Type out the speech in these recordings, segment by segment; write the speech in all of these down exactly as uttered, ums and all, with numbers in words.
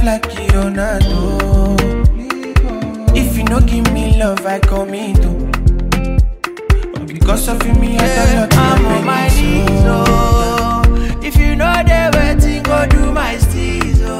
like Ronaldo. If you no give me love, I commit to. But because of you, me, I don't know. I'm on my knees, oh. If you know the waiting, go do my steez, oh.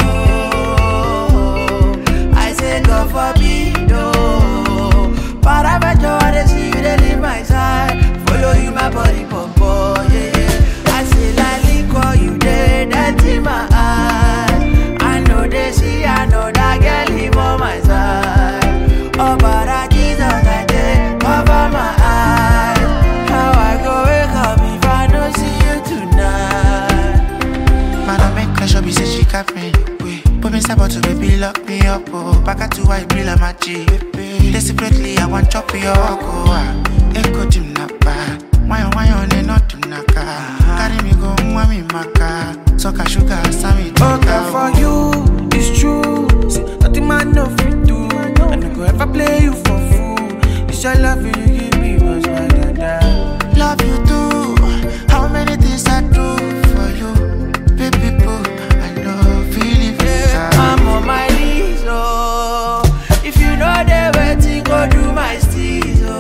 I say go forbid, oh. But I bet you wanna see you, they leave my side. Follow you, my body, pop, yeah, yeah. I say like liquor, you dead, that's in my eyes. I know they see, I know that girl, leave on my side. Oh, but I Jesus, I did cover my eyes. How I go wake up if I don't see you tonight? Man, I make pressure, be say she got me. Put me step out to baby, lock me up, oh. Back at two, I be like my G. Desperately, I want chop your go. Echo Jim Napa. Why why on the not to Naka? Carry me go, mommy maka. Soka sugar, Sammy. Okay, for you, it's true. See, nothing man no fit do. I no go ever play you for fool. It's your love you give me was my dada. Love you too. How many things I do for you, baby boo? I love feeling yeah, I'm on my knees, oh. If you know the waiting, go do my steez, oh.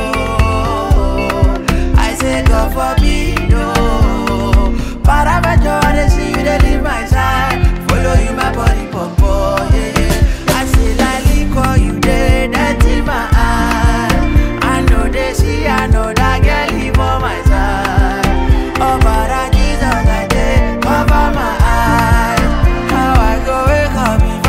I say go forbid, oh. But I bet you wanna see you, they leave my side. Follow you, my body, pop, yeah, yeah. I say like liquor, you dead, that's in my eyes. I know they see, I know that girl, leave on my side. Oh, but I Jesus, I did cover my eyes. How I go wake up if I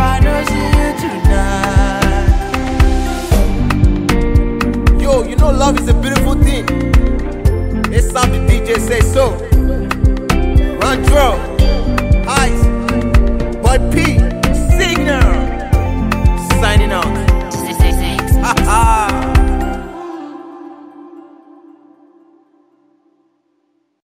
don't see you tonight? Yo, you know love is a beautiful thing. It's something D J say so. Run, draw.